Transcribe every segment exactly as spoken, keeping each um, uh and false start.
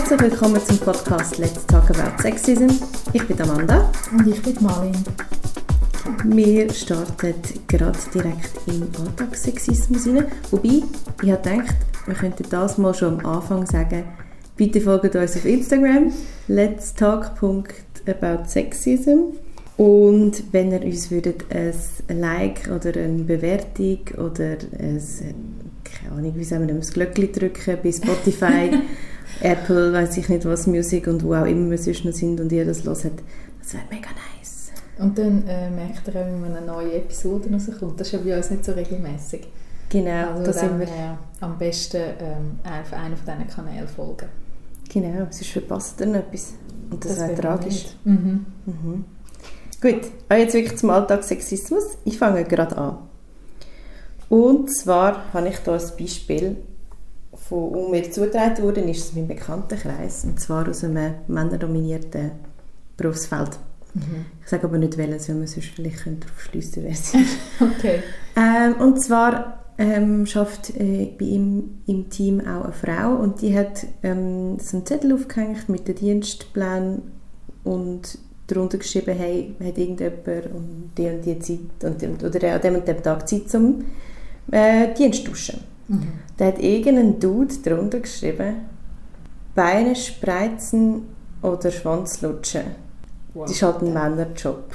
Herzlich willkommen zum Podcast Let's Talk About Sexism. Ich bin Amanda. Und ich bin Marlin. Wir starten gerade direkt in Alltagssexismus rein. Wobei, ich habe gedacht, wir könnten das mal schon am Anfang sagen. Bitte folgt uns auf Instagram, let's talk about sexism. Und wenn ihr uns würdet ein Like oder eine Bewertung oder ein, keine Ahnung, wie soll man das Glöckchen drücken bei Spotify, Apple, weiss ich nicht was, Music und wo auch immer wir sonst noch sind und ihr das hört, das wäre mega nice. Und dann äh, merkt ihr auch, wenn eine neue Episode rauskommt. Das ist ja bei uns nicht so regelmäßig. Genau, also da sind wir. Her am besten ähm, auf einen von diesen Kanälen folgen. Genau, sonst verpasst ihr noch etwas. Und das, das wäre tragisch. Mhm. Mhm. Gut, jetzt wirklich zum Alltagssexismus. Ich fange gerade an. Und zwar habe ich hier ein Beispiel, von um mir zugetragen wurde, ist es mein Bekanntenkreis, und zwar aus einem männerdominierten Berufsfeld. Mhm. Ich sage aber nicht welches, weil man sonst vielleicht darauf schliessen, wer es ist. Okay. Ähm, und zwar ähm, arbeitet äh, bei ihm im Team auch eine Frau und die hat ähm, so einen Zettel aufgehängt mit den Dienstplänen und darunter geschrieben, hey, hat irgendjemand um die und die Zeit und, oder an dem und dem Tag Zeit zum äh, Dienst tauschen. Mhm. Da hat irgendein Dude darunter geschrieben, Beine spreizen oder Schwanz lutschen. Wow. Das ist halt ein Männerjob.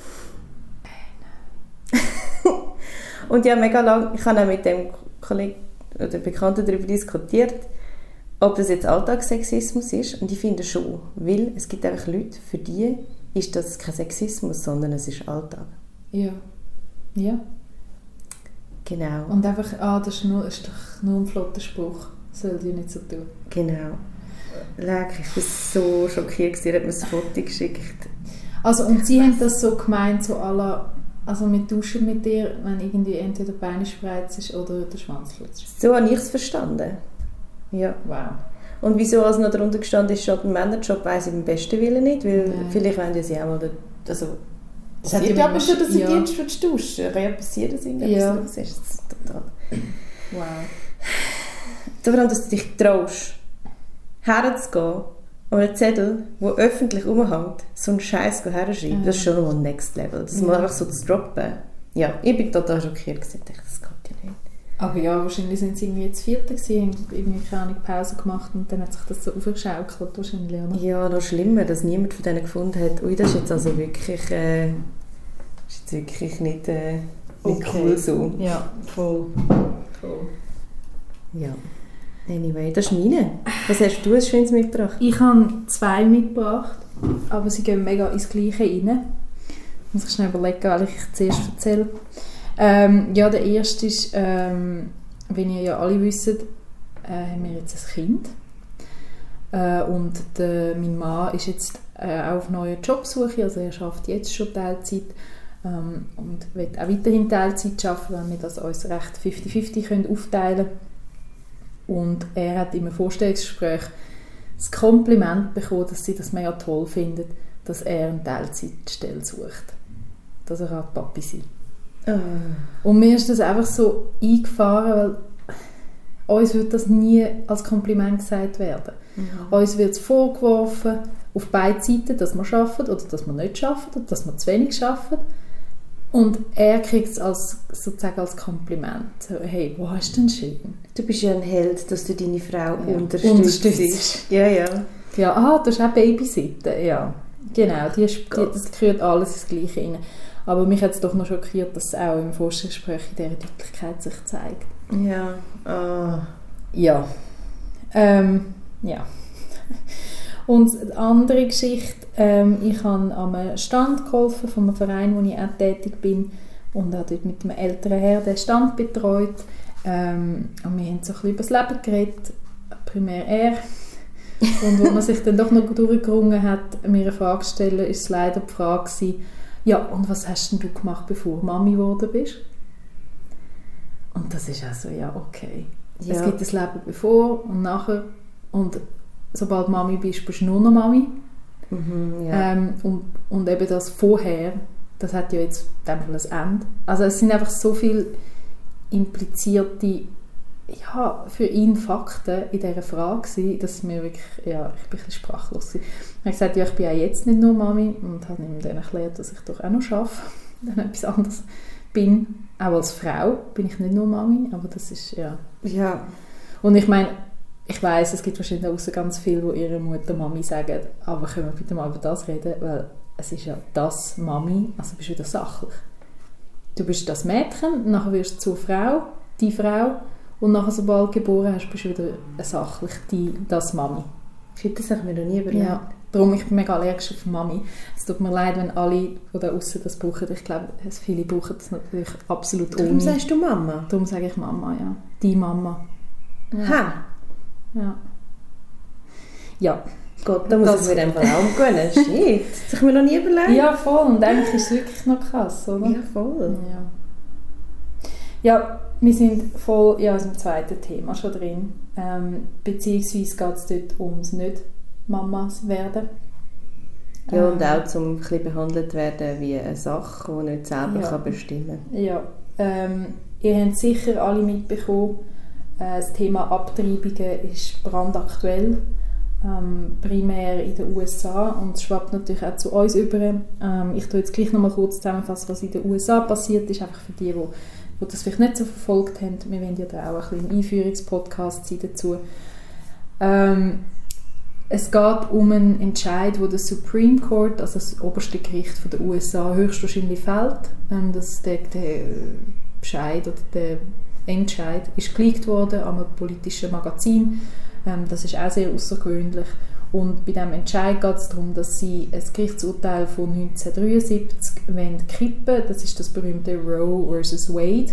Und ja, mega lang, ich habe auch mit dem Kollegen oder Bekannten darüber diskutiert, ob das jetzt Alltagssexismus ist. Und ich finde schon, weil es gibt einfach Leute, für die ist das kein Sexismus, sondern es ist Alltag. Ja. Ja. Genau. Und einfach, ah, das ist, nur, ist doch nur ein flotter Spruch. Das soll die nicht so tun. Genau. Leck, ich war so schockiert, sie hat mir ein Foto geschickt. Also, und sie haben das so gemeint, so à la, also mit Duschen mit dir, wenn irgendwie entweder Beine spreizt ist oder der Schwanz lutscht. So habe ich es verstanden. Ja. Wow. Und wieso also noch darunter gestanden ist, schon ein Männerjob, weiss ich beim besten Willen nicht, weil Nein. vielleicht wollen ja sie auch mal, also Das das hat passiert ja ja aber schon, dass sie ja. Dienst für die Duschen. Kann ja passieren, dass irgendetwas Ja. los ist. Das ist total... Wow. Daran, dass du dich traust, herzugehen und einen Zettel, der öffentlich rumhängt, so einen Scheiß herschreiben, Ja. das ist schon mal Next Level. Das Ja. mal einfach so zu droppen. Ja, ich bin total schockiert gewesen. Ich dachte, das geht ja nicht. Aber ja, wahrscheinlich sind sie irgendwie jetzt Vierte gewesen, haben irgendwie keine Ahnung, Pause gemacht und dann hat sich das so aufgeschaukelt, wahrscheinlich, oder? Ja, noch schlimmer, dass niemand von denen gefunden hat, ui, das ist jetzt also wirklich, äh, ist jetzt wirklich nicht, äh, nicht Okay. cool so. Ja, voll. voll. Ja. Anyway, das ist meine. Was hast du als Schönes mitgebracht? Ich habe zwei mitgebracht, aber sie gehen mega ins Gleiche rein. Muss ich schnell überlegen, weil ich zuerst erzähle. Ähm, ja, der erste ist, ähm, wie ihr ja alle wisst, äh, haben wir jetzt ein Kind. Äh, und der, mein Mann ist jetzt äh, auch auf neue Jobsuche, also er arbeitet jetzt schon Teilzeit ähm, und will auch weiterhin Teilzeit arbeiten, weil wir das uns recht fifty fifty aufteilen können. Und er hat in einem Vorstellungsgespräch das Kompliment bekommen, dass sie das mega toll findet, dass er eine Teilzeitstelle sucht. Dass er auch Papi sein. Oh. Und mir ist das einfach so eingefahren, weil uns wird das nie als Kompliment gesagt werden. Mhm. Uns wird es vorgeworfen, auf beiden Seiten, dass wir arbeiten oder dass wir nicht arbeiten oder dass wir zu wenig arbeiten. Und er kriegt es als, sozusagen als Kompliment. So, hey, wow, ist denn schön. Du bist ja ein Held, dass du deine Frau Ja. unterstützt. Unterstützt. Ja, ja. Ja, aha, du hast auch Babysitten. Ja, genau, die, die, das gehört alles ins Gleiche rein. Aber mich hat es doch noch schockiert, dass es auch im Vorstellungsgespräch in dieser Deutlichkeit sich zeigt. Ja. Oh. Ja. Ähm, ja. Und die andere Geschichte, ähm, ich habe an einem Stand geholfen, von einem Verein, wo ich auch tätig bin, und habe dort mit einem älteren Herrn den Stand betreut. Ähm, und wir haben so ein bisschen über das Leben geredet, primär er. Und wo man sich dann doch noch durchgerungen hat, mir eine Frage zu stellen, ist es leider die Frage gewesen, ja, und was hast denn du gemacht, bevor du Mami geworden bist? Und das ist also, ja, okay. Ja. Es gibt das Leben bevor und nachher. Und sobald du Mami bist, bist du nur noch Mami. Mhm, ja. Ähm, und, und eben das vorher, das hat ja jetzt in dem Fall ein Ende. Also es sind einfach so viele implizierte ja, für ihn Fakten in dieser Frage waren, dass mir wirklich, ja, ich bin ein bisschen sprachlos war. Er hat gesagt, ja, ich bin auch jetzt nicht nur Mami und habe ihm dann erklärt, dass ich doch auch noch arbeite, dann etwas anderes bin. Auch als Frau bin ich nicht nur Mami, aber das ist, ja. Ja. Und ich meine, ich weiss, es gibt wahrscheinlich auch ganz viele, die ihrer Mutter Mami sagen, aber können wir bitte mal über das reden, weil es ist ja das Mami, also bist du wieder sachlich. Du bist das Mädchen, nachher wirst du zur Frau, die Frau, und nachher, sobald du geboren hast, bist du wieder sachlich die, das Mami. Shit, das habe ich mir noch nie überlegt. Ja, darum, ich bin mega allergisch auf Mami. Es tut mir leid, wenn alle von da aussen das brauchen. Ich glaube, viele brauchen das natürlich absolut ohne. Darum sagst du Mama? Darum sage ich Mama, ja. Die Mama. Ja. Ha! Ja. Ja. Gott, da muss das ich mir einfach auch umgewöhnen. Shit, das habe ich mir noch nie überlegt. Ja, voll. Und eigentlich ist es wirklich noch krass, oder? Ja, voll. Ja. Ja, wir sind voll in unserem zweiten Thema schon drin. Ähm, beziehungsweise geht es dort ums Nicht-Mamas werden. Ja, ähm, und auch zum ein bisschen behandelt werden wie eine Sache, die nicht selber ja. kann bestimmen kann. Ja, ähm, ihr habt sicher alle mitbekommen, äh, das Thema Abtreibungen ist brandaktuell. Ähm, primär in den U S A und es schwappt natürlich auch zu uns über. Ähm, ich tue jetzt gleich noch mal kurz zusammenfassen, was in den U S A passiert ist, einfach für die, die, die das vielleicht nicht so verfolgt haben. Wir werden ja da auch ein bisschen einen Einführungspodcast sein dazu. Ähm, es geht um einen Entscheid, wo der Supreme Court, also das oberste Gericht von den U S A, höchstwahrscheinlich fällt. Ähm, dass der, der Bescheid oder der Entscheid ist geleakt worden an einem politischen Magazin. Ähm, das ist auch sehr außergewöhnlich. Und bei diesem Entscheid geht es darum, dass sie ein Gerichtsurteil von neunzehnhundertdreiundsiebzig kippen wollen. Das ist das berühmte Roe versus Wade.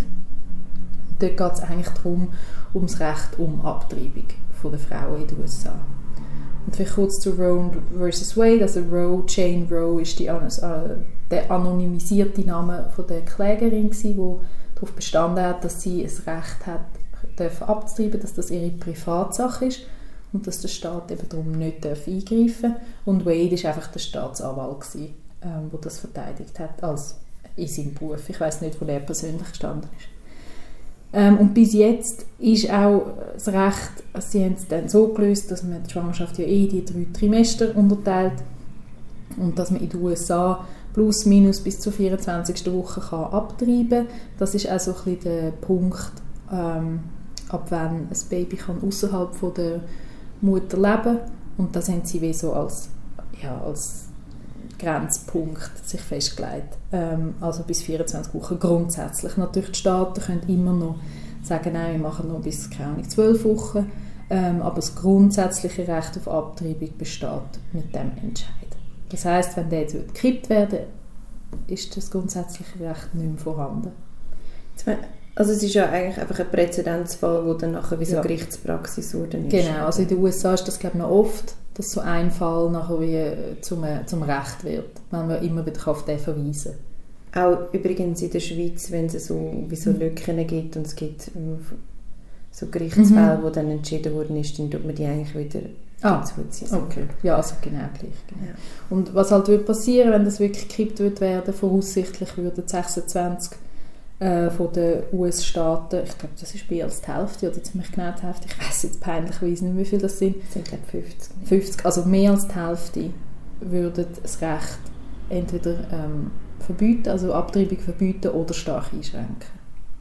Dort geht es eigentlich darum, um das Recht um Abtreibung von der Frauen in den U S A. Und vielleicht kurz zu Roe versus Wade. Also Roe, Jane Roe ist die, äh, der anonymisierte Name von der Klägerin, die darauf bestanden hat, dass sie ein Recht hat, dürfen abzutreiben, dass das ihre Privatsache ist und dass der Staat eben darum nicht eingreifen darf. Und Wade war einfach der Staatsanwalt, gewesen, ähm, der das verteidigt hat als in seinem Beruf. Ich weiss nicht, wo er persönlich gestanden ist. Ähm, und bis jetzt ist auch das Recht, also sie haben es dann so gelöst, dass man die Schwangerschaft ja eh in die drei Trimester unterteilt und dass man in den U S A plus minus bis zur vierundzwanzigsten Woche kann abtreiben kann. Das ist auch so ein bisschen der Punkt, ähm, ab wann ein Baby kann außerhalb von der Mutter leben, und das haben sie wie so als, ja, als Grenzpunkt sich festgelegt. Ähm, also bis vierundzwanzig Wochen grundsätzlich. Natürlich die Staaten können immer noch sagen, nein, wir machen noch bis, keine Ahnung, zwölf Wochen, ähm, aber das grundsätzliche Recht auf Abtreibung besteht mit dem Entscheid. Das heisst, wenn der jetzt gekippt werden würde, ist das grundsätzliche Recht nicht mehr vorhanden. Also es ist ja eigentlich einfach ein Präzedenzfall, wo dann nachher wie so ja. Gerichtspraxis worden ist. Genau, also in den U S A ist das, glaube ich, noch oft, dass so ein Fall nachher wie zum, zum Recht wird, wenn man immer wieder auf den verweisen kann. Auch übrigens in der Schweiz, wenn es so, wie so Lücken gibt und es gibt so Gerichtsfälle, mhm. wo dann entschieden worden ist, dann tut man die eigentlich wieder ah, zuziehen. Okay. Ja, also genau gleich. Genau. Ja. Und was halt würde passieren, wenn das wirklich gekippt wird werden, voraussichtlich würden sechsundzwanzig äh, von den U S-Staaten, ich glaube, das ist bei als die Hälfte oder ziemlich genau die Hälfte, ich weiss jetzt peinlicherweise nicht, wie viel das sind. Das sind, glaube ich, fünfzig. fünfzig, also mehr als die Hälfte würden das Recht entweder ähm, verbieten, also Abtreibung verbieten oder stark einschränken.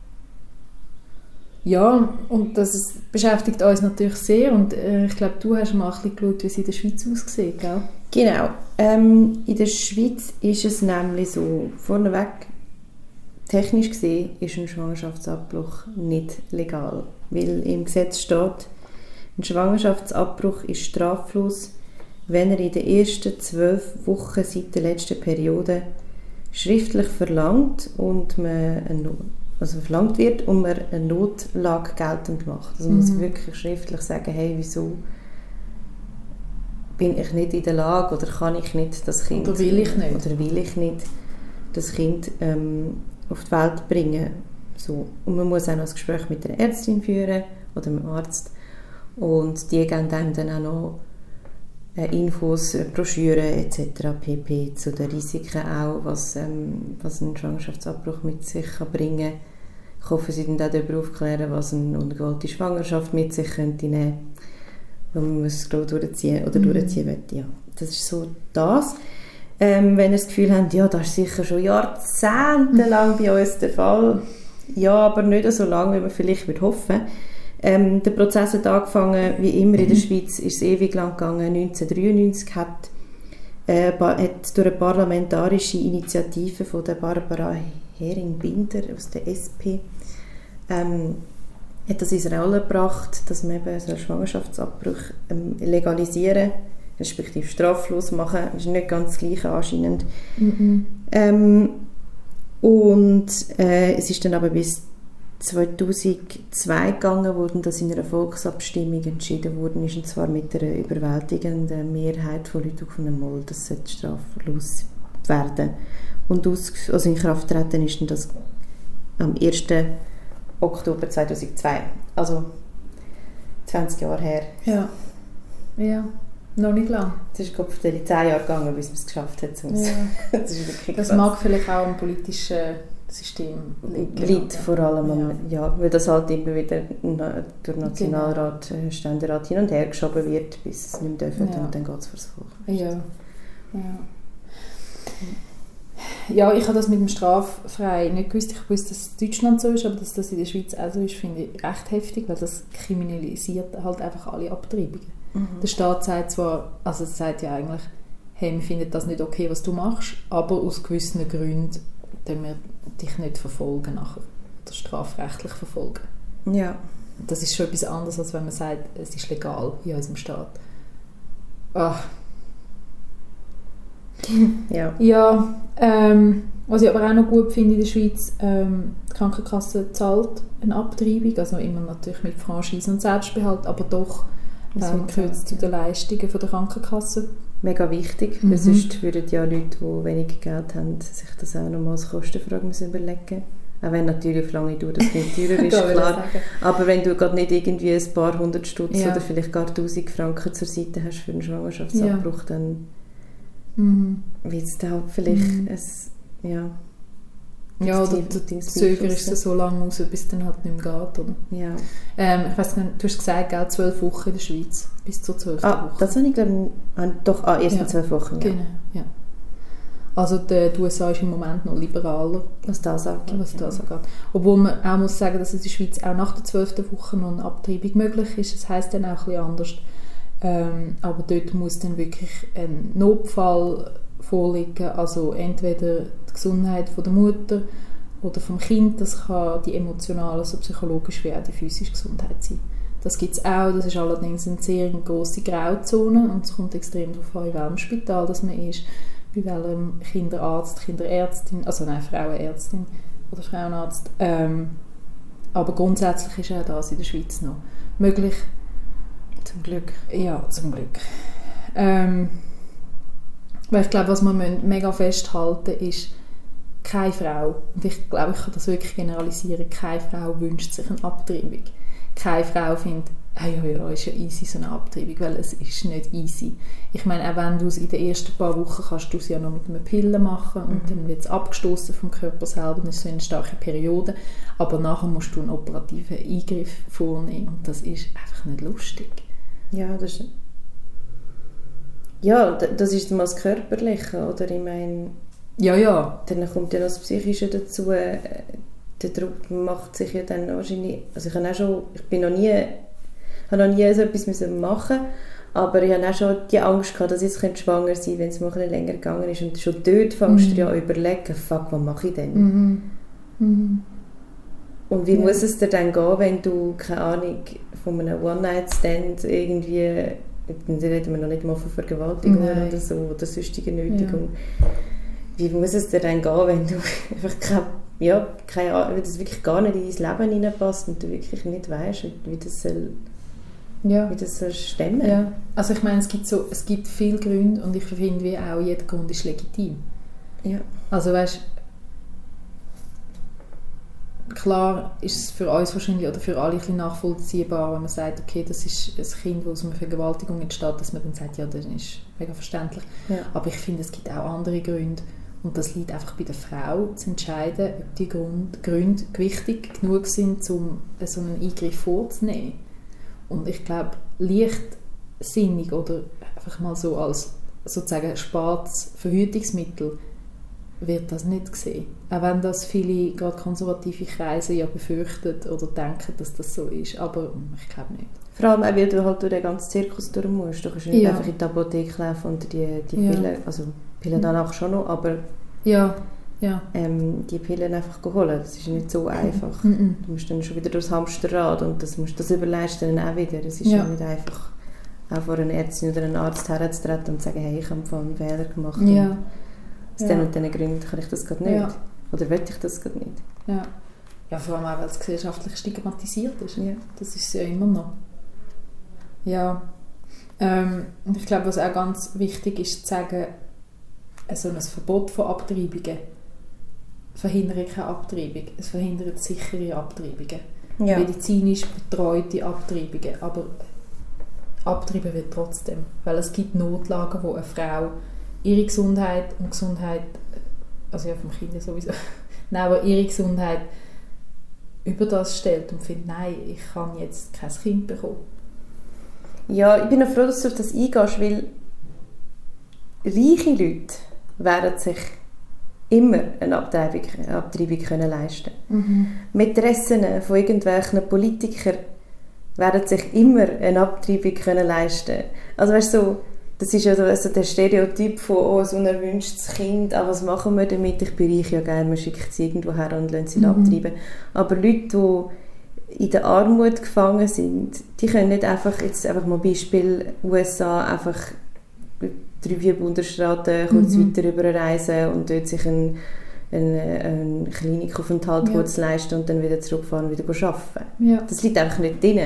Ja, und das ist, beschäftigt uns natürlich sehr, und äh, ich glaube, du hast mal ein bisschen geschaut, wie es in der Schweiz aussieht, gell? Genau. Ähm, in der Schweiz ist es nämlich so, vorneweg, technisch gesehen ist ein Schwangerschaftsabbruch nicht legal, weil im Gesetz steht, ein Schwangerschaftsabbruch ist straflos, wenn er in den ersten zwölf Wochen seit der letzten Periode schriftlich verlangt und man eine, also verlangt wird und man eine Notlage geltend macht. Also man mhm. muss wirklich schriftlich sagen, hey, wieso bin ich nicht in der Lage oder kann ich nicht das Kind oder will ich nicht, oder will ich nicht das Kind ähm, auf die Welt bringen. So. Und man muss auch noch ein Gespräch mit der Ärztin führen oder mit dem Arzt, und die geben dann, dann auch noch Infos, Broschüren et cetera pp. Zu den Risiken auch, was, ähm, was ein Schwangerschaftsabbruch mit sich kann bringen, Ich hoffe, sie dann auch darüber aufklären, was eine ungewollte Schwangerschaft mit sich könnte nehmen, wenn man es durchziehen oder mhm. durchziehen möchte. Ja, das ist so das. Ähm, wenn ihr das Gefühl habt, ja, das ist sicher schon jahrzehntelang bei uns der Fall. Ja, aber nicht so lange, wie man vielleicht würde hoffen. Ähm, der Prozess hat angefangen, wie immer in der Schweiz, ist es ewig lang gegangen. neunzehnhundertdreiundneunzig hat, äh, hat durch eine parlamentarische Initiative von der Barbara Hering-Binder aus der S P ähm, hat das ins Rollen gebracht, dass man eben so einen Schwangerschaftsabbruch ähm, legalisieren, respektive straflos machen. Das ist nicht ganz das Gleiche anscheinend. Mm-mm. Ähm, und äh, es ist dann aber bis zweitausendzwei gegangen, wo das in einer Volksabstimmung entschieden worden ist, und zwar mit einer überwältigenden Mehrheit von Leuten gefunden, mal, das sollte straflos werden. Und aus, also in Kraft treten ist dann das am ersten Oktober zweitausendzwei, also zwanzig Jahre her. Ja, ja. Noch nicht lang. Es ist glaube ich zehn Jahre gegangen, bis man es geschafft hat. Ja. Das, ist wirklich das mag vielleicht auch am politischen System liegen. Liegt vor allem am, ja. ja, weil das halt immer wieder durch Nationalrat, genau. Ständerat hin und her geschoben wird, bis es nicht mehr dürfen, ja. Und dann geht es vor das Volk. Ja. Ja. Ja, ich habe das mit dem Straffrei nicht gewusst. Ich wusste, dass es in Deutschland so ist, aber dass das in der Schweiz auch so ist, finde ich recht heftig, weil das kriminalisiert halt einfach alle Abtreibungen. Mhm. Der Staat sagt zwar, also es sagt ja eigentlich, hey, wir finden das nicht okay, was du machst, aber aus gewissen Gründen können wir dich nicht verfolgen nachher, oder strafrechtlich verfolgen. Ja. Das ist schon etwas anderes, als wenn man sagt, es ist legal in unserem Staat. Ach. Ja, ja ähm, was ich aber auch noch gut finde in der Schweiz, ähm, die Krankenkasse zahlt eine Abtreibung, also immer natürlich mit Franchise und Selbstbehalt, aber doch ähm, gehört zu den Leistungen von der Krankenkasse. Mega wichtig, mhm. weil sonst würden ja Leute, die wenig Geld haben, sich das auch nochmal als Kostenfrage müssen überlegen. Auch wenn natürlich auf lange Dauer das nicht teurer ist, klar. Aber wenn du gerade nicht irgendwie ein paar hundert Stutz ja. oder vielleicht gar tausend Franken zur Seite hast für einen Schwangerschaftsabbruch, ja. dann mhm. wird es dann vielleicht mhm. ein, ja, ja, oder du zögerst es so lange aus, bis es dann halt nicht mehr geht, oder? Ja. Ähm, ich weiss nicht, du hast gesagt, gell, zwölf Wochen in der Schweiz, bis zur zwölften ah, Woche. Das habe ich glaube ich, doch, ah, erst ja. zwölf Wochen, ja. Genau, ja. Also die U S A ist im Moment noch liberaler, was das angeht. Was das angeht. Obwohl man auch muss sagen, dass in der Schweiz auch nach der zwölften Woche noch eine Abtreibung möglich ist. Das heisst dann auch ein bisschen anders. Ähm, aber dort muss dann wirklich ein Notfall vorliegen, also entweder die Gesundheit von der Mutter oder vom Kind, das kann die emotionale, also psychologische wie auch die physische Gesundheit sein. Das gibt es auch, das ist allerdings eine sehr grosse Grauzone und es kommt extrem darauf an, in welchem Spital das man ist, bei welchem Kinderarzt, Kinderärztin, also nein, Frauenärztin oder Frauenarzt. Ähm, aber grundsätzlich ist auch das in der Schweiz noch möglich. Zum Glück. Ja, zum Glück. Ähm, weil ich glaube, was man mega festhalten ist, keine Frau, und ich glaube, ich kann das wirklich generalisieren, keine Frau wünscht sich eine Abtreibung. Keine Frau findet, ah, ja, ja, ist ja easy, so eine Abtreibung, weil es ist nicht easy. Ich meine, auch wenn du es in den ersten paar Wochen kannst du es ja noch mit einer Pille machen und mhm. dann wird es abgestoßen vom Körper selber, das ist so eine starke Periode, aber nachher musst du einen operativen Eingriff vornehmen und das ist einfach nicht lustig. Ja, das ist, ja, das ist mal das Körperliche, oder? Ich meine, ja, ja. Dann kommt ja das Psychische dazu. Der Druck macht sich ja dann wahrscheinlich, also ich habe auch schon, ich bin noch nie, habe noch nie so etwas müssen machen, aber ich habe auch schon die Angst gehabt, dass ich jetzt schwanger sein könnte, wenn es mal ein bisschen länger gegangen ist, und schon dort fängst mhm. du ja an überlegen, fuck, was mache ich denn? Mhm. Mhm. Und wie ja. muss es dir dann gehen, wenn du, keine Ahnung, von einem One-Night-Stand irgendwie, dann reden wir noch nicht mal von Vergewaltigung oder so, oder sonstiger Nötigung. Ja. Wie muss es dir dann gehen, wenn du einfach keine, ja, keine Ahnung, wenn das wirklich gar nicht in dein Leben hineinpasst und du wirklich nicht weißt, wie das soll, ja. wie das soll stemmen? Ja. Also ich meine, es gibt, so, es gibt viele Gründe und ich finde, wie auch jeder Grund ist legitim. Ja. Also weißt, klar ist es für uns wahrscheinlich oder für alle ein bisschen nachvollziehbar, wenn man sagt, okay, das ist ein Kind, das aus einer Vergewaltigung entsteht, dass man dann sagt, ja, das ist mega verständlich. Ja. Aber ich finde, es gibt auch andere Gründe. Und das liegt einfach bei der Frau, zu entscheiden, ob die Grund, Gründe gewichtig genug sind, um so einen Eingriff vorzunehmen. Und ich glaube, leichtsinnig oder einfach mal so als sozusagen spartes Verhütungsmittel wird das nicht gesehen. Auch wenn das viele, gerade konservative Kreise, ja befürchten oder denken, dass das so ist. Aber ich glaube nicht. Vor allem auch, weil du halt durch den ganzen Zirkus durch musst. Du kannst nicht ja. einfach in die Apotheke laufen und die, die ja. Pillen, also Pillen danach schon noch, aber ja. Ja. Ähm, die Pillen einfach holen. Das ist nicht so einfach. Mhm. Du musst dann schon wieder durchs Hamsterrad und das, musst, das überleist dann auch wieder. Es ist ja. ja nicht einfach, auch vor einer Ärztin oder einem Arzt herzutreten und zu sagen, hey, ich habe einen Fehler gemacht. Ja. Aus ja. den und diesen Gründen kann ich das gerade nicht. Ja. Oder will ich das gerade nicht. Ja. Ja, vor allem auch, weil es gesellschaftlich stigmatisiert ist. Ja. Das ist es ja immer noch. Ja. Ähm, ich glaube, was auch ganz wichtig ist, zu sagen, so ein Verbot von Abtreibungen verhindert keine Abtreibung. Es verhindert sichere Abtreibungen. Ja. Medizinisch betreute Abtreibungen. Aber abtreiben wird trotzdem. Weil es gibt Notlagen, wo eine Frau ihre Gesundheit und Gesundheit, also ja vom Kind sowieso, nein, aber ihre Gesundheit über das stellt und findet, nein, ich kann jetzt kein Kind bekommen. Ja, ich bin auch froh, dass du auf das eingehst, weil reiche Leute werden sich immer eine Abtreibung, eine Abtreibung können leisten können. Mhm. Mätressen von irgendwelchen Politikern werden sich immer eine Abtreibung können leisten. Also weißt du, so, das ist ja so also der Stereotyp von oh, so ein erwünschtes Kind, ah, was machen wir damit? Ich bin reich, ja geil, man schickt sie irgendwo her und lässt sie mhm. abtreiben. Aber Leute, die in der Armut gefangen sind, die können nicht einfach, jetzt einfach mal Beispiel U S A, einfach drei, vier Bundesstaaten kurz mhm. weiter überreisen und dort sich einen, einen, einen Klinikaufenthalt ja. kurz leisten und dann wieder zurückfahren und wieder arbeiten. Ja. Das liegt einfach nicht drin.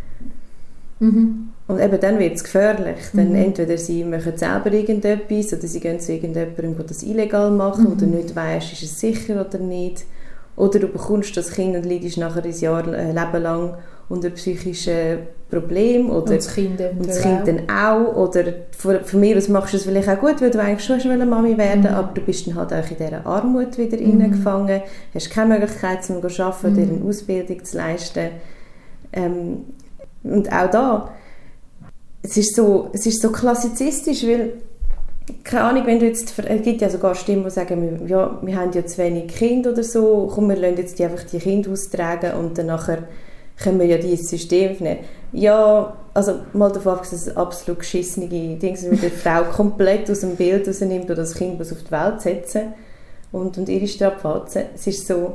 Mhm. Und eben dann wird es gefährlich. Dann mhm. entweder sie machen selber irgendetwas oder sie gehen zu irgendjemandem, der das illegal macht, mhm. wo du nicht weißt, ist es sicher oder nicht. Oder du bekommst das Kind und leidest nachher ein Jahr, ein Leben lang unter psychischen Problemen. Oder, und das Kind, und das kind dann auch. Oder von, von mir aus machst du es vielleicht auch gut, weil du eigentlich schon eine Mami werden willst, mhm. aber du bist dann halt auch in dieser Armut wieder mhm. reingefangen, hast keine Möglichkeit, zu arbeiten, mhm. dir eine Ausbildung zu leisten. Ähm, und auch da, es ist so, es ist so klassizistisch, weil keine Ahnung, wenn du jetzt, es gibt ja sogar Stimmen, die sagen, ja, wir haben ja zu wenig Kinder oder so, komm, wir lassen jetzt die einfach die Kinder austragen und dann nachher können wir ja dieses System nehmen. Ja, also mal davon ab, dass es absolut geschissene Dinge sind, mit der Frau komplett aus dem Bild rausnimmt oder das Kind muss auf die Welt setzen und, und ihre Strapazen. Es ist so,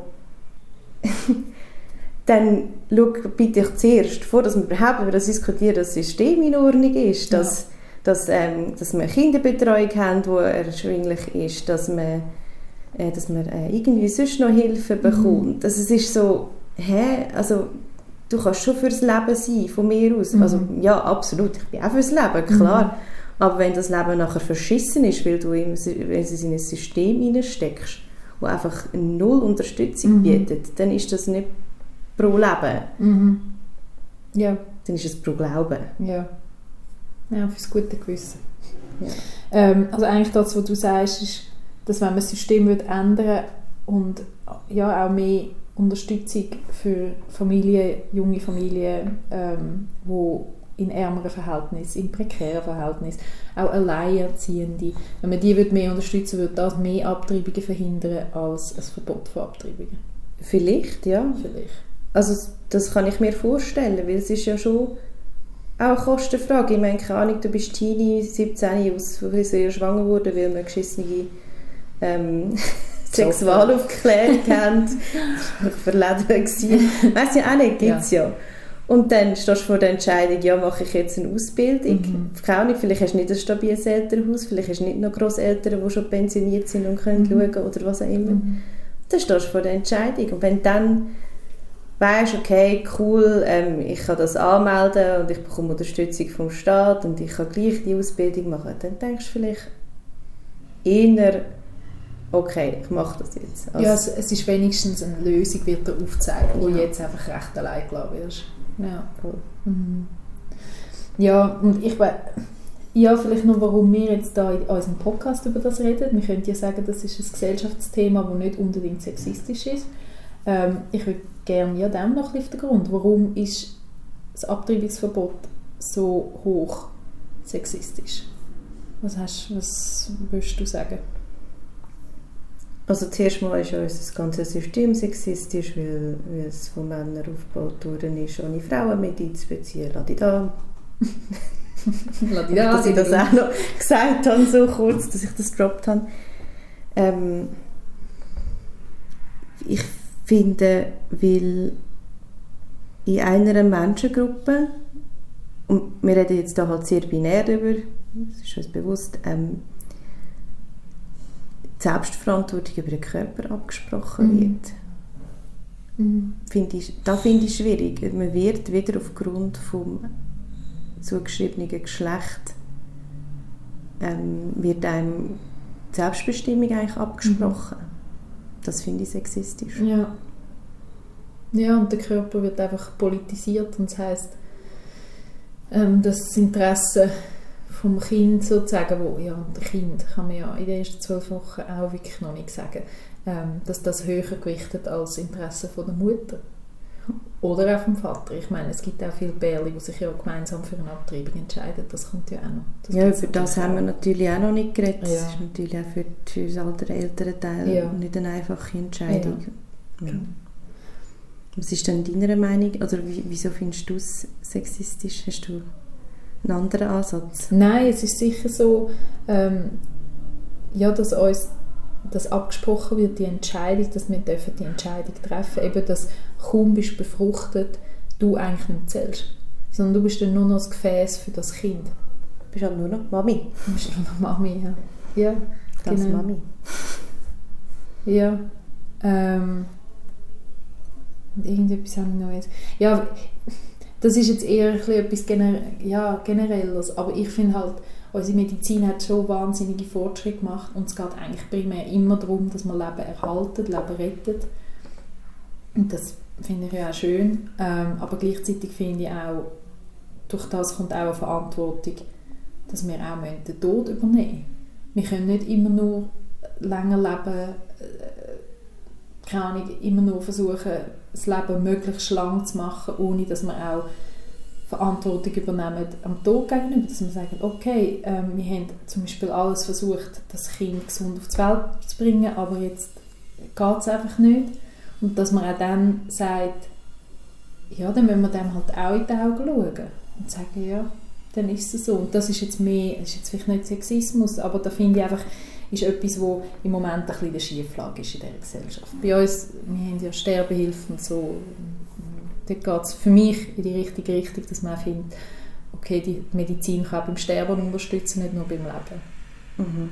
dann schau bitte ich zuerst vor, dass wir überhaupt über das diskutieren, dass das System in Ordnung ist, dass ja. Dass, ähm, dass wir eine Kinderbetreuung haben, die erschwinglich ist, dass man, äh, dass man äh, irgendwie sonst noch Hilfe bekommt. Mhm. Also es ist so, hä? Also, du kannst schon fürs Leben sein, von mir aus. Mhm. Also, ja, absolut, ich bin auch fürs Leben, klar. Mhm. Aber wenn das Leben nachher verschissen ist, weil du in, weil es in ein System hineinsteckst, das einfach null Unterstützung mhm. bietet, dann ist das nicht pro Leben. Mhm. Ja. Dann ist es pro Glauben. Ja. Ja, fürs gute Gewissen. Ja. Ähm, also eigentlich das, was du sagst, ist, dass wenn man das System ändern und ja, auch mehr Unterstützung für Familien, junge Familien, ähm, die in ärmeren Verhältnissen, in prekären Verhältnissen, auch Alleinerziehende, wenn man die mehr unterstützen würde, das mehr Abtreibungen verhindern als ein Verbot von Abtreibungen. Vielleicht, ja. Vielleicht. Also das kann ich mir vorstellen, weil es ist ja schon auch eine Kostenfrage. Ich meine, keine Ahnung, du bist Teenie, siebzehn, aus Friseur schwanger geworden, weil man geschissene ähm, Sexualaufklärung kennt. Ich war verletzt. Weiss ja auch nicht, gibt es ja. ja. Und dann stehst du vor der Entscheidung, ja, mache ich jetzt eine Ausbildung? Mhm. Keine Ahnung, vielleicht hast du nicht ein stabiles Elternhaus, vielleicht hast du nicht noch Grosseltern, die schon pensioniert sind und können mhm. schauen oder was auch immer. Mhm. Dann stehst du vor der Entscheidung. Und wenn dann weisst, okay, cool, ähm, ich kann das anmelden und ich bekomme Unterstützung vom Staat und ich kann gleich die Ausbildung machen, dann denkst du vielleicht eher, okay, ich mache das jetzt. Also, ja, es, es ist wenigstens eine Lösung, wird dir aufgezeigt, wo ja. jetzt einfach recht allein gelassen wirst. Ja, cool. Mhm. Ja, und ich, Ja, vielleicht noch, warum wir jetzt da in unserem Podcast über das reden. Wir könnten ja sagen, das ist ein Gesellschaftsthema, das nicht unbedingt sexistisch ist. Ähm, ich würde gerne ja dem noch ein bisschen auf den Grund. Warum ist das Abtreibungsverbot so hoch sexistisch? Was, hast, was würdest du sagen? Also zuerst mal ist ja unser ganzes System sexistisch, weil, weil es von Männern aufgebaut worden ist, ohne Frauen mit einzubeziehen. Lass dich da. Lass dich da. Dass ich das auch noch gesagt habe, so kurz, dass ich das gedroppt habe. Ähm, ich finde, weil in einer Menschengruppe, und wir reden jetzt da halt sehr binär darüber, das ist uns bewusst, ähm, die Selbstverantwortung über den Körper abgesprochen mhm. wird. Mhm. Finde ich, das finde ich schwierig. Man wird wieder aufgrund vom zugeschriebenen Geschlecht ähm, wird einem die Selbstbestimmung eigentlich abgesprochen. Mhm. Das finde ich sexistisch. Ja. Ja, und der Körper wird einfach politisiert und das heisst, ähm, das Interesse vom Kind sozusagen, wo, ja, und der Kind kann man ja in den ersten zwölf Wochen auch wirklich noch nicht sagen, ähm, dass das höher gewichtet als das Interesse von der Mutter. Oder auch vom Vater. Ich meine, es gibt auch viele Pärchen, die sich ja gemeinsam für eine Abtreibung entscheiden. Das kommt ja auch noch. Das ja, über das haben wir natürlich auch noch nicht geredet. Ja. Das ist natürlich auch für, für das andere ältere Teil ja. nicht eine einfache Entscheidung. Ja. Ja. Ja. Was ist denn deine Meinung? Oder wieso findest du es sexistisch? Hast du einen anderen Ansatz? Nein, es ist sicher so, ähm, ja, dass uns das abgesprochen wird, die Entscheidung, dass wir dürfen die Entscheidung treffen, eben, dass kaum bist befruchtet, du eigentlich nicht zählst, sondern du bist dann nur noch das Gefäß für das Kind. Du bist halt nur noch Mami. Du bist nur noch Mami, ja. Ja, das genau. Mami. Ja, ähm, und irgendetwas habe ich noch jetzt. Ja, das ist jetzt eher ein bisschen etwas Gener- ja, Generelles, aber ich finde halt, unsere Medizin hat schon wahnsinnige Fortschritte gemacht und es geht eigentlich primär immer darum, dass man Leben erhalten, Leben rettet. Und das finde ich ja auch schön, ähm, aber gleichzeitig finde ich auch, durch das kommt auch eine Verantwortung, dass wir auch den Tod übernehmen müssen. Wir können nicht immer nur länger leben, äh, keine Ahnung, immer nur versuchen, das Leben möglichst lang zu machen, ohne dass wir auch Verantwortung übernehmen am Tod gegenüber, dass wir sagen, okay, ähm, wir haben zum Beispiel alles versucht, das Kind gesund auf die Welt zu bringen, aber jetzt geht es einfach nicht. Und dass man auch dann sagt, ja, dann müssen wir dem halt auch in die Augen schauen und sagen, ja, dann ist es so. Und das ist jetzt mehr, das ist jetzt vielleicht nicht Sexismus, aber da finde ich einfach, ist etwas, was im Moment ein bisschen in der Schieflage ist in dieser Gesellschaft. Bei uns, wir haben ja Sterbehilfe und so, dort geht es für mich in die richtige Richtung, dass man findet, okay, die Medizin kann auch beim Sterben unterstützen, nicht nur beim Leben. Mhm.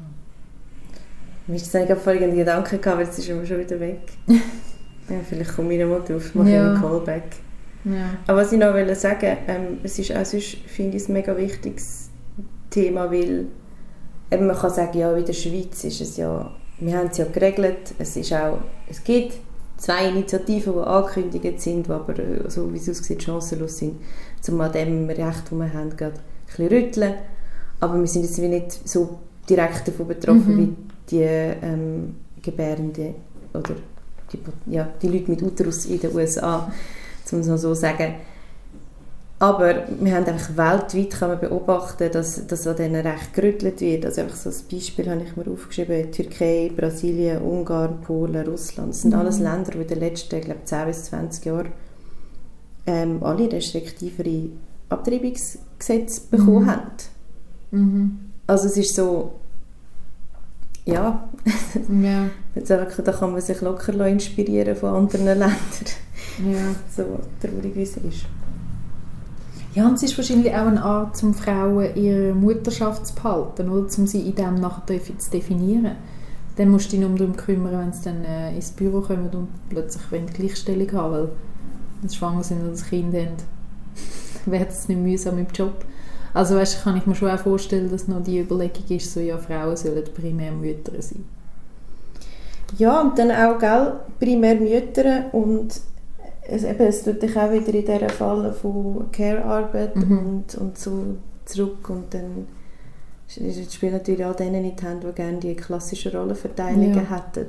Ich habe vorhin einen Gedanken gehabt, aber jetzt ist er schon wieder weg. Ja, vielleicht komme ich noch mal drauf, mache ja. einen Callback. Ja. Aber was ich noch wollte sagen, ähm, es ist auch sonst, finde ich, ein mega wichtiges Thema, weil eben man kann sagen, ja, in der Schweiz ist es ja, wir haben es ja geregelt, es ist auch, es gibt zwei Initiativen, die angekündigt sind, die aber, so wie es aussieht, chancenlos sind, um an dem Recht, das wir haben, gerade ein bisschen rütteln. Aber wir sind jetzt wie nicht so direkt davon betroffen, mhm. wie die ähm, Gebärende oder die, ja, die Leute mit Uterus in den U S A, um es mal so sagen. Aber wir haben einfach weltweit kann man beobachten, dass, dass an diesen Rechten gerüttelt wird. Also einfach so ein Beispiel habe ich mir aufgeschrieben: Türkei, Brasilien, Ungarn, Polen, Russland. Das sind mhm. alles Länder, die in den letzten, glaube zehn bis zwanzig Jahren ähm, alle restriktivere Abtreibungsgesetze bekommen mhm. haben. Mhm. Also es ist so, ja, ja. da kann man sich locker inspirieren von anderen Ländern. Ja. So traurig wie es ist. Ja, und es ist wahrscheinlich auch eine Art, um Frauen ihre Mutterschaft zu behalten, oder? Um sie in dem nachher zu definieren. Dann musst du dich nur darum kümmern, wenn sie dann äh, ins Büro kommen und plötzlich wollen die Gleichstellung haben, weil wenn sie schwanger sind oder das Kind haben, wird es nicht mühsam im Job. Also weißt, kann ich mir schon auch vorstellen, dass noch die Überlegung ist, so, ja, Frauen sollen primär Mütter sein. Ja, und dann auch, gell, primär Mütter und es, eben, es tut dich auch wieder in dieser Falle von Care-Arbeit mhm. und, und so zurück und dann spielt natürlich all denen in die Hände, die gerne die klassischen Rollenverteilungen Ja. hätten.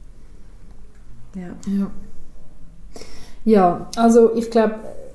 Ja. Ja. Ja, also ich glaube,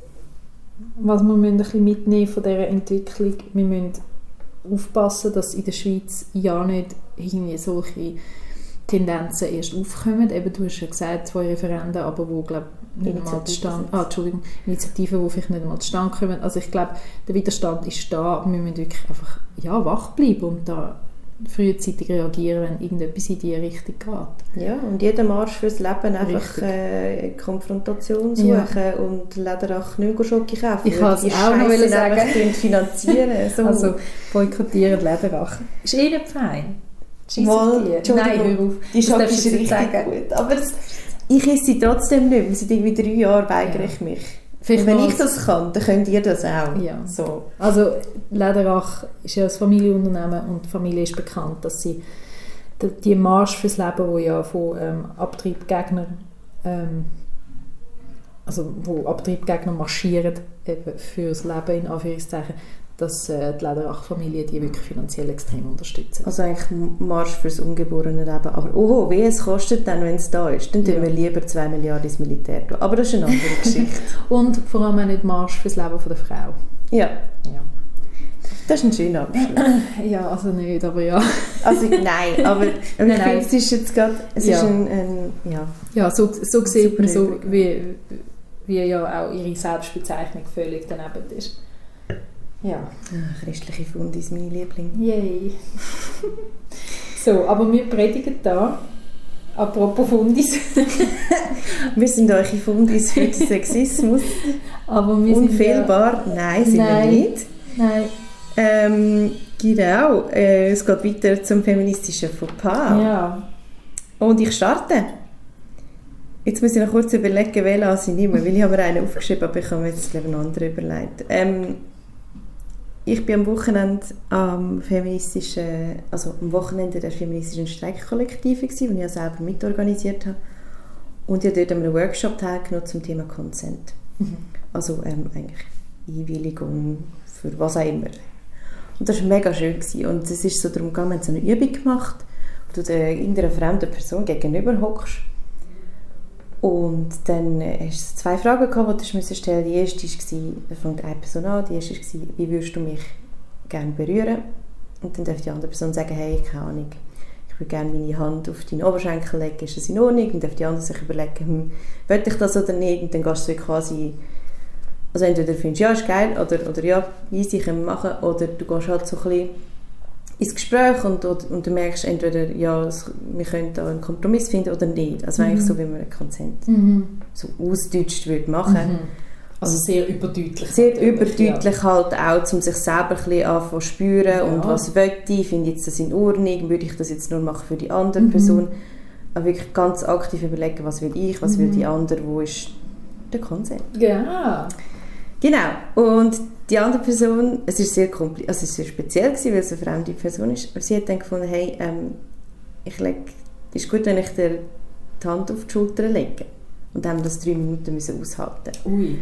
was wir müssen ein bisschen mitnehmen von dieser Entwicklung, wir müssen aufpassen, dass in der Schweiz ja nicht irgendwie solche Tendenzen erst aufkommen. Eben, du hast ja gesagt, zwei Referenden, aber wo, glaube nicht einmal zustande, ah, Entschuldigung, Initiativen, die vielleicht nicht einmal zustande kommen. Also ich glaube, der Widerstand ist da, aber wir müssen wirklich einfach ja, wach bleiben und da frühzeitig reagieren, wenn irgendetwas in diese Richtung geht. Ja, und jeden Marsch fürs Leben einfach äh, Konfrontation suchen Ja. und Lederach nicht mehr Schoki kaufen. Ich kann es Die auch noch Scheisse sagen. einfach finanzieren. So. Also boykottieren Lederach. Ist eh nicht fein. Scheiss Mal, auf die. Entschuldigung, Nein, hör auf. Die Das Schoki darfst ist du nicht richtig sagen. gut. Aber es, ich esse sie trotzdem nicht. Wir sind irgendwie drei Jahre weigere Ja. ich mich. Vielleicht Und wenn noch ich das kann, dann könnt ihr das auch. Ja. So. Also Lederach ist ja ein Familienunternehmen und die Familie ist bekannt, dass sie die, die Marsch fürs Leben, wo ja von ähm, Abtriebgegnern ähm, also wo Abtriebgegner marschieren eben fürs Leben in Anführungszeichen, dass äh, die Lederach-Familie die wirklich finanziell extrem unterstützen. Also eigentlich Marsch fürs ungeborene Leben. Aber oh, wie es kostet dann, wenn es da ist. Dann tun Ja. wir lieber zwei Milliarden ins Militär tun. Aber das ist eine andere Geschichte. Und vor allem auch nicht Marsch fürs Leben von der Frau. Ja, Ja, das ist ein schöner Abschluss. ja also nicht, aber ja. Also nein, aber, aber Nein, ich nein. finde, es ist jetzt gerade, es Ja. ist ein, ein ja. Ja, so, so sieht Super man so, Übergang. wie, wie ja auch ihre Selbstbezeichnung völlig daneben ist. Ja. Ah, christliche Fundis, meine Liebling. Yay. So, aber wir predigen da, apropos Fundis, Wir sind eure Fundis für den Sexismus. aber wir sind Unfehlbar? Nein, sind Nein. wir nicht. Ja, nein, Ähm, genau, äh, es geht weiter zum feministischen Fauxpas. ja. Und ich starte. Jetzt muss ich noch kurz überlegen, welchen ich nehme, weil ich habe mir einen aufgeschrieben, aber ich habe mir jetzt einen anderen überlegt. Ähm, ich bin am Wochenende am feministischen, also am Wochenende der feministischen Streikkollektive gsi, die ich ja selber mitorganisiert habe. Und ich habe dort an einem Workshop teilgenommen zum Thema Consent. Mhm. Also ähm, eigentlich Einwilligung für was auch immer. Und das war mega schön gewesen. Und es ist so darum gegangen, wir haben so eine Übung gemacht, wo du der, irgendeiner fremden Person gegenüber hockst. Und dann äh, hast du zwei Fragen gehabt, die du stellen musst. Die erste war, da fängt eine Person an, die erste war, wie würdest du mich gerne berühren? Und dann darf die andere Person sagen, hey, keine Ahnung, ich würde gerne meine Hand auf deinen Oberschenkel legen, ist das in Ordnung? Und dann darf die andere sich überlegen, hm, will ich das oder nicht? Und dann gehst du quasi, also entweder findest du, ja, ist geil, oder, oder ja, easy, können wir machen, oder du gehst halt so ein bisschen ins Gespräch und, und, und du merkst entweder, ja, es, wir können da einen Kompromiss finden oder nicht. Also Mhm. eigentlich so, wie man einen Consent Mhm. so ausdeutscht würde machen. Mhm. Also sehr überdeutlich. Sehr natürlich, überdeutlich halt auch, um sich selber ein bisschen anfangen zu spüren Ja. und was möchte ich, finde ich jetzt das in Ordnung, würde ich das jetzt nur machen für die andere Mhm. Person. Aber wirklich ganz aktiv überlegen, was will ich, was will Mhm. die andere, wo ist der Consent. Ja. Genau, und die andere Person, es ist sehr kompli- also es ist sehr speziell gewesen, weil es eine fremde Person ist, aber sie hat dann gefunden, hey, ähm, ich leg, ist gut, wenn ich dir die Hand auf die Schulter lege. Und dann haben wir das drei Minuten müssen aushalten. Ui.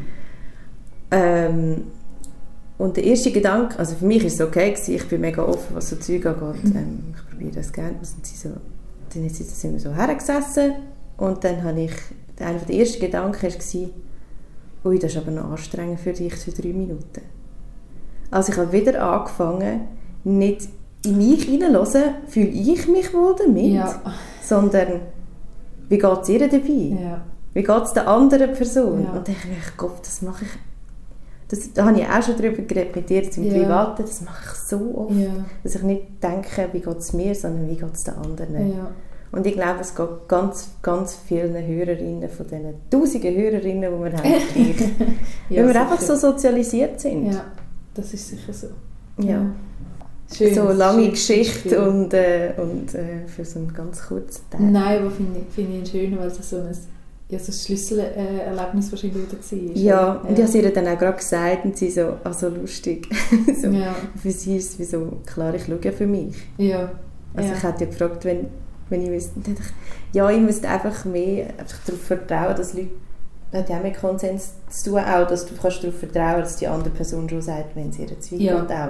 Ähm, und der erste Gedanke, also für mich war es okay gewesen, ich bin mega offen, was so Zeug angeht, Mhm. ähm, ich probiere das gerne. Und sie so, dann sind wir so hergesessen und dann habe ich, einer der ersten Gedanken war, ui, das ist aber noch anstrengend für dich für drei Minuten. Also ich habe wieder angefangen, nicht in mich hineinzuhören, fühle ich mich wohl damit, Ja. sondern wie geht es ihr dabei? Ja. Wie geht es der anderen Person? Ja. Und dann denke ich, Gott, das mache ich, das, da habe ich auch schon darüber geredet mit dir im Ja. Privaten, das mache ich so oft, Ja. dass ich nicht denke, wie geht es mir, sondern wie geht es den anderen. Ja. Und ich glaube, es geht ganz, ganz vielen Hörerinnen, von diesen tausenden Hörerinnen, die wir haben, gleich. Ja, weil wir sicher. einfach so sozialisiert sind. Ja, das ist sicher so. Ja. Schön, So lange schön Geschichte Beispiel. und, äh, und äh, für so einen ganz kurzen Tag. Nein, aber finde ich, finde ich ein schöner, weil es so ein, ja, so ein Schlüsselerlebnis wahrscheinlich wieder war. Ja, und ich habe ihr dann auch gerade gesagt und sie so, also lustig. so, Ja. Für sie ist es wie so, klar, ich schaue ja für mich. Ja. Also ja. ich hätte ja gefragt, wenn, wenn ich wüsste, dann dachte ich, ja, ich müsste einfach mehr einfach darauf vertrauen, dass Leute, das hat ja auch mit Konsens zu tun, auch, dass du kannst darauf vertrauen, dass die andere Person schon sagt, wenn sie ihr Zweifel Ja. hat auch.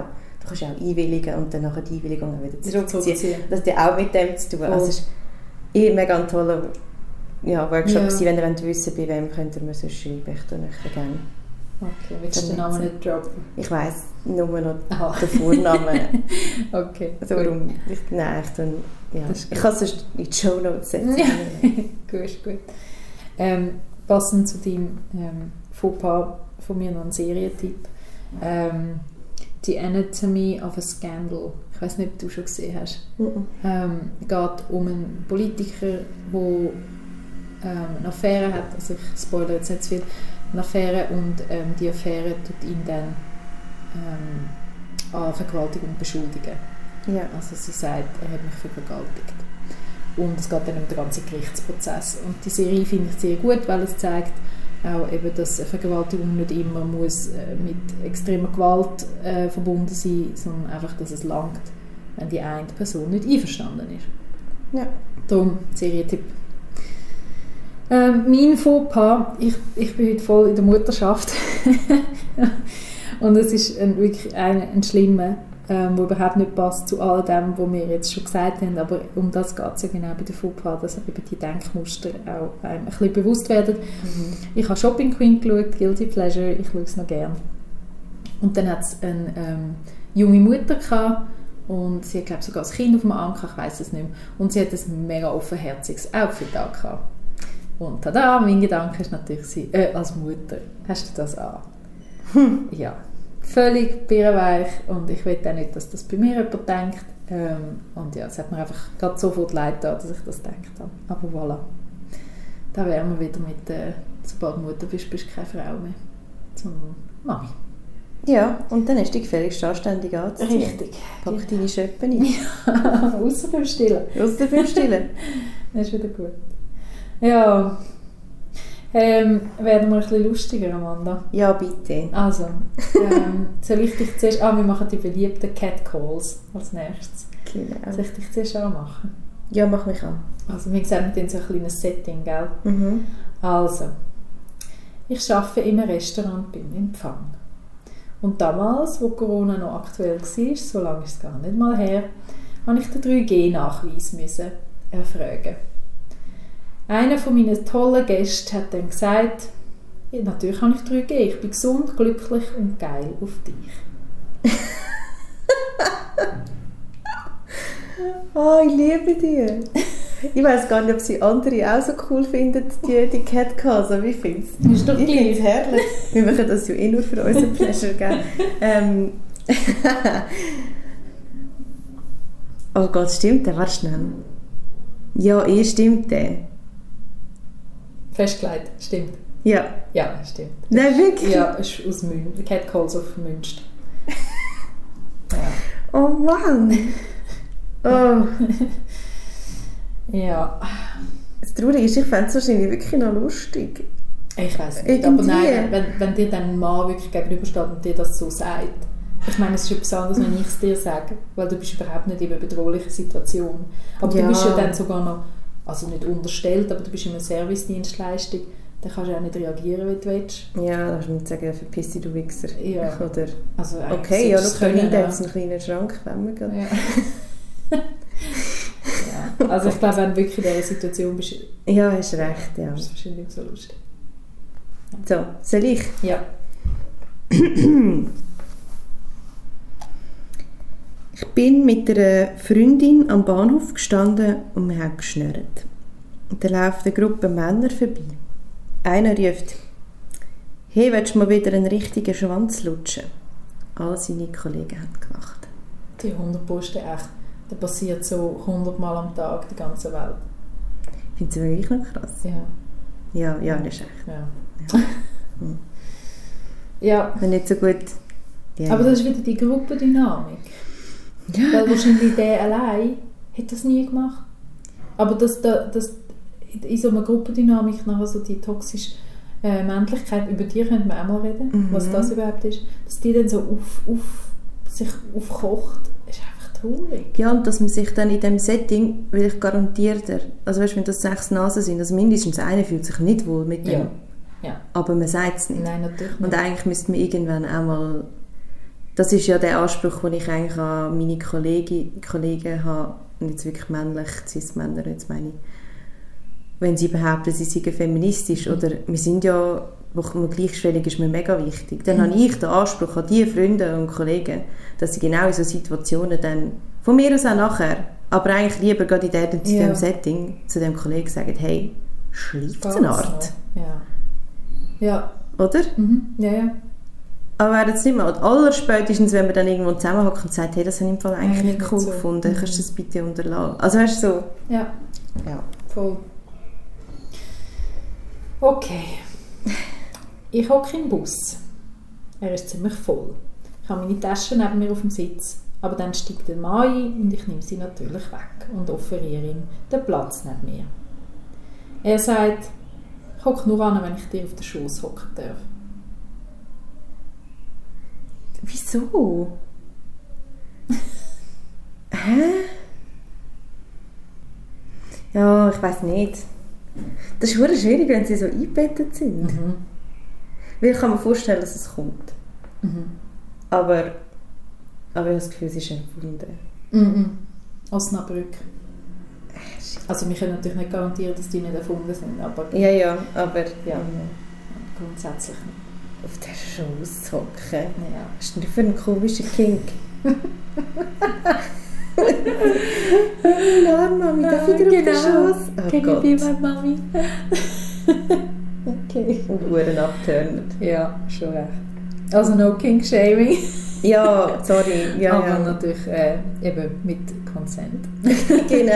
du kannst auch einwilligen und dann nachher die Einwilligung wieder zurückziehen. Das hat ja auch mit dem zu tun. Also es ist eh mega ein toller ja, Workshop ja. gewesen, wenn ihr wollt wissen, bei wem könnt ihr mir sonst schreiben. Ich tue euch gerne. Okay, willst du den Namen nicht droppen? Ich weiss nur noch Aha. den Vornamen. Okay. Also warum? Ich, nein, ich, tue, ja. ich kann es sonst in die Shownotes setzen. gut, gut. Ähm, passend zu deinem ähm, Fauxpas von mir noch ein Serientipp. Ähm, «The Anatomy of a Scandal». Ich weiß nicht, ob du schon gesehen hast. Mhm. Ähm, es geht um einen Politiker, der ähm, eine Affäre hat. Also ich spoilere jetzt nicht zu viel. Eine Affäre und ähm, die Affäre tut ihn dann ähm, an Vergewaltigung beschuldigen. Ja. Also sie sagt, er hat mich vergewaltigt. Und es geht dann um den ganzen Gerichtsprozess. Und die Serie finde ich sehr gut, weil es zeigt auch eben, dass eine Vergewaltigung nicht immer muss äh, mit extremer Gewalt äh, verbunden sein, sondern einfach, dass es langt, wenn die eine Person nicht einverstanden ist. Ja. Darum Serientipp. Ähm, mein Fauxpas, ich, ich bin heute voll in der Mutterschaft und es ist ein, wirklich ein, ein schlimmer, ähm, der überhaupt nicht passt zu all dem, was wir jetzt schon gesagt haben, aber um das geht es ja genau bei der Fauxpas, dass eben die Denkmuster auch einem ein bisschen bewusst werden. Mhm. Ich habe Shopping Queen geschaut, Guilty Pleasure, ich schaue es noch gerne. Und dann hat es eine ähm, junge Mutter gehabt, und sie hat, glaube ich, sogar das Kind auf dem Anker, ich weiss es nicht mehr, und sie hat ein mega offenherziges Outfit angehabt. Und tada, mein Gedanke ist natürlich, äh, als Mutter, hast du das an? Hm. Ja, völlig birrenweich und ich will auch nicht, dass das bei mir jemand denkt. Ähm, und ja, es hat mir einfach gerade sofort leid getan, dass ich das gedacht habe. Aber voilà, da wären wir wieder mit, äh, sobald du Mutter bist, bist du keine Frau mehr, sondern Mami. Ja, und dann ist die gefälligst anständig anzuziehen. Richtig. Pack ja. deine Schöppen ein. Ja, ausser beim Stillen. Ausser beim Stillen. Das ist wieder gut. Ja, ähm, werden wir ein bisschen lustiger, Amanda? Ja, bitte. Also, ähm, soll ich dich zuerst... Ah, wir machen die beliebten Catcalls als nächstes. Genau. Soll ich dich zuerst anmachen? Ja, mach mich an. Also, wie gesagt, wir haben so ein kleines Setting, gell? Mhm. Also, ich arbeite in einem Restaurant beim Empfang. Und damals, wo Corona noch aktuell war, so lange ist es gar nicht mal her, musste ich den drei G Nachweis erfragen. Einer von meinen tollen Gästen hat dann gesagt, ja, natürlich habe ich drei G, ich bin gesund, glücklich und geil auf dich. Oh, ich liebe die. Ich weiss gar nicht, ob sie andere auch so cool finden, die, die Catcalls, aber ich finde es. Ist doch ich finde es herrlich. Wir machen das ja eh nur für unseren Pleasure, gell? ähm. Oh Gott, stimmt der? Warte schnell. Ja, eh stimmt der. Festgelegt, stimmt. Ja. Ja, stimmt. Nein, wirklich? Ja, ist aus Münster. Catcalls auf Münster. Ja. Oh Mann. Oh. Ja. Das Traurige ist, ich fände es wahrscheinlich wirklich noch lustig. Ich weiss nicht, Irgendwie. aber nein, wenn, wenn dir dann ein Mann wirklich gegenübersteht und dir das so sagt, ich meine, es ist etwas anderes, wenn ich es dir sage, weil du bist überhaupt nicht in einer bedrohlichen Situation. Aber ja. du bist ja dann sogar noch, also nicht unterstellt, aber du bist in einer Servicedienstleistung, dann kannst du auch nicht reagieren, wie du willst. Ja, dann kannst du nicht sagen, verpiss dich, du Wichser. Ja. Oder, also okay, ja, schau, können, da ja. hat einen kleinen Schrank, wenn wir gehen. Ja. Ja. Also ich glaube, wenn du wirklich in dieser Situation bist, ja, hast recht, ja. ist es wahrscheinlich nicht so lustig. So, soll ich? Ja. Ich bin mit einer Freundin am Bahnhof gestanden und wir haben geschnurrt. Und da läuft eine Gruppe Männer vorbei. Einer ruft, «Hey, willst du mal wieder einen richtigen Schwanz lutschen?» All seine Kollegen haben gelacht. Die hundert Posten echt. Das passiert so hundert Mal am Tag, die ganze Welt. Findest du wirklich noch krass? Ja. Ja, ja, das ist echt. Ja. Ja. Hm. Ja. Wenn nicht so gut... Yeah. Aber das ist wieder die Gruppendynamik. Ja. Weil wahrscheinlich der allein hat das nie gemacht. Aber das, das, in so einer Gruppendynamik nachher so die toxische äh, Männlichkeit, über die könnte man auch mal reden, mhm. was das überhaupt ist, dass die dann so auf, auf, sich aufkocht, ist einfach traurig. Ja, und dass man sich dann in diesem Setting, will ich garantiert, also weißt, wenn das sechs Nasen sind, also mindestens einer fühlt sich nicht wohl mit dem, ja. Ja. aber man sagt es nicht. Nein, natürlich nicht. Und eigentlich müsste man irgendwann auch mal das ist ja der Anspruch, den ich eigentlich an meine Kollegen, Kollegen habe, und jetzt wirklich männlich, cis-Männer, jetzt meine ich, wenn sie behaupten, sie seien feministisch, oder wir sind ja, wo man Gleichstellung ist mir mega wichtig, dann mhm. habe ich den Anspruch an die Freunde und Kollegen, dass sie genau in solchen Situationen dann, von mir aus auch nachher, aber eigentlich lieber gerade in diesem, ja. diesem Setting, zu dem Kollegen sagen, hey, schleift es eine Art. Ja. Ja. Oder? Mhm. Ja, ja. Aber wäre jetzt nicht mehr. Allerspätestens, wenn man dann irgendwo zusammenhockt und sagt, hey, das habe ich im Fall eigentlich nicht cool so. gefunden, mhm. kannst du das bitte unterlassen? Also weißt du so? Ja. Ja. Voll. Okay. Ich hocke im Bus. Er ist ziemlich voll. Ich habe meine Tasche neben mir auf dem Sitz. Aber dann steigt der Mann ein und ich nehme sie natürlich weg und offeriere ihm den Platz neben mir. Er sagt, ich hocke nur an, wenn ich dir auf den Schoß hocken darf. Wieso? Hä? Ja, ich weiss nicht. Das ist wirklich schwierig, wenn sie so eingebettet sind. Mhm. Weil ich kann mir vorstellen, dass es kommt. Mhm. Aber, aber ich habe das Gefühl, es ist empfunden. Mhm. Osnabrück. Also wir können natürlich nicht garantieren, dass die nicht erfunden sind. Aber ja, ja, aber ja, grundsätzlich nicht. Auf der Schoß hocken. Ja. Was ist denn für ein komischer Kink? Ja, Mami, darf ich dir genau. auf den Schoß? Oh Can Gott. you be my Mami? Okay. Und Uhren abturnen. Ja, schon recht. Also no Kink-Shaming. Ja, sorry. Ja, aber ja. natürlich äh, eben mit Consent. Genau.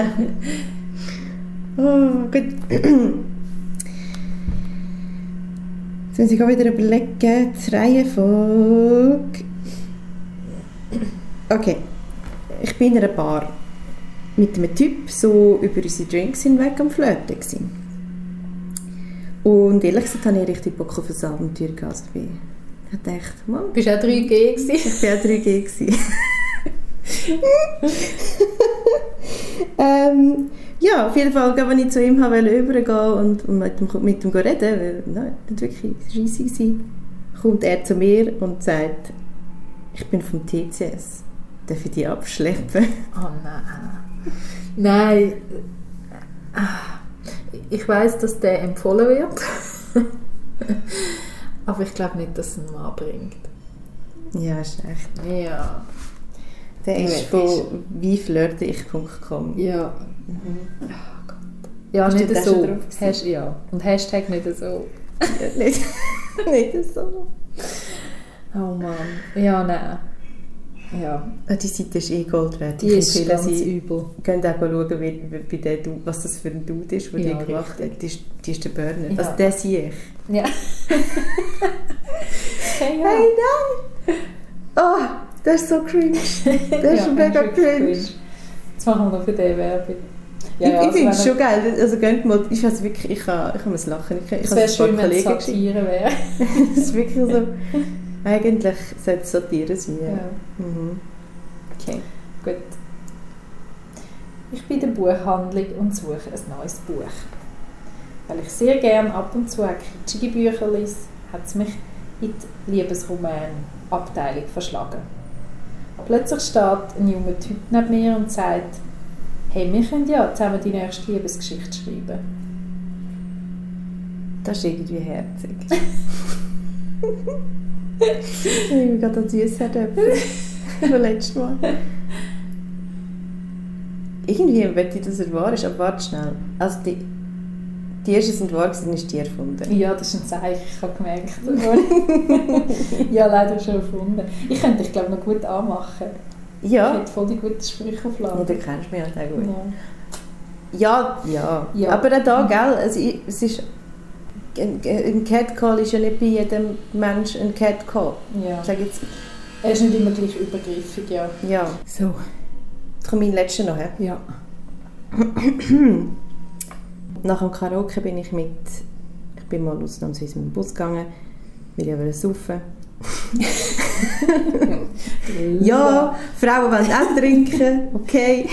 Oh, gut. Jetzt muss ich auch wieder überlegen, die Reihenfolge. Okay. Ich bin in einer Bar mit einem Typ so über unsere Drinks hinweg am Flirten gewesen. Und ehrlich gesagt hatte ich richtig Bock auf ein Abenteuer gehabt. Also ich dachte, Mann. Bist du auch drei G gewesen? Ich war auch drei G gewesen. ähm, ja, auf jeden Fall, als ich zu ihm wollte übergehen und, und mit ihm, mit ihm reden, weil nein, das war wirklich riesig, kommt er zu mir und sagt, ich bin vom T C S. Darf ich dich abschleppen? Oh nein. Nein. Ich weiss, dass der empfohlen wird. Aber ich glaube nicht, dass es einen Mann bringt. Ja, ist echt. Ja. Der ist von wie flirte ich punkt com. Ja. Mhm. Oh Gott. Ja, Hast nicht so. Has- ja. Und Hashtag nicht so. Ja, nicht, nicht so. Oh Mann. Ja, nein. Ja. Die Seite ist eh Gold wert. Die ist ganz übel. Ihr könnt auch schauen, wie, wie der Dude, was das für ein Dude ist, der ja, die gemacht hat. Die ist, die ist der Burner. Ja. Also der sehe ich. Ja. Hey, ja. Hey, nein! Oh, das ist so cringe. Das ist ja, mega cringe. cringe. Jetzt machen wir noch für die Werbung. Ja, ich ja, ich finde es schon geil. Also könnt mal, ich weiß wirklich, ich kann, ich kann mir lachen. Ich, ich es wäre schön, wenn es Satire wäre. Das ist wirklich so. Eigentlich sollte es Satire sein. Ja. Ja. Mhm. Okay. Gut. Ich bin in der Buchhandlung und suche ein neues Buch. Weil ich sehr gerne ab und zu auch kitschige Bücher lese, hat es mich in die Liebesroman-Abteilung verschlagen. Plötzlich steht ein junger Typ neben mir und sagt, hey, wir können ja zusammen die nächste Liebesgeschichte schreiben. Das ist irgendwie herzig. Ich bin gerade an Süßherdöpfel. Das letzte Mal. Irgendwie möchte ich, dass er wahr ist, aber warte schnell. Also die, die ersten sind wahr, sind ist die erfunden. Ja, das ist ein Zeichen, ich habe gemerkt. Ja, leider schon erfunden. Ich könnte dich, glaube ich, noch gut anmachen. Ja. Ich hätte voll die guten Sprüche auf Lager. Ja, du kennst mich halt auch gut. Ja. Ja, ja. Ja. Aber auch da, gell, also ich, es ist, ein, ein Catcall ist ja nicht bei jedem Mensch ein Catcall. Ja. Sag jetzt. Er ist nicht immer gleich übergriffig, ja. Ja. So. Jetzt kommt mein letzter noch. He? Ja. Nach dem Karaoke bin ich mit, ich bin mal ausnahmsweise mit dem Bus gegangen, weil ich wollte saufen. Ja, Frauen wollen auch trinken, okay.